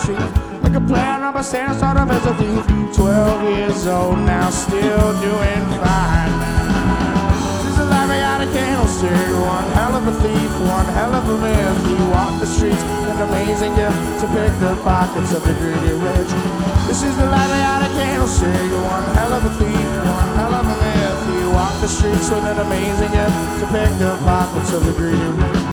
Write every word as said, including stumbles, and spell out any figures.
teeth. Make a plan, I'm a stand, start off as a thief. Twelve years old now, still doing fine. This is a life out of candlestick. One hell of a thief, one hell of a myth. He walked the streets, an amazing gift to pick the pockets of the greedy rich. This is the life out of candlestick. One hell of a thief, one hell of a myth. He walked the streets with an amazing gift to pick the pockets of the greedy rich.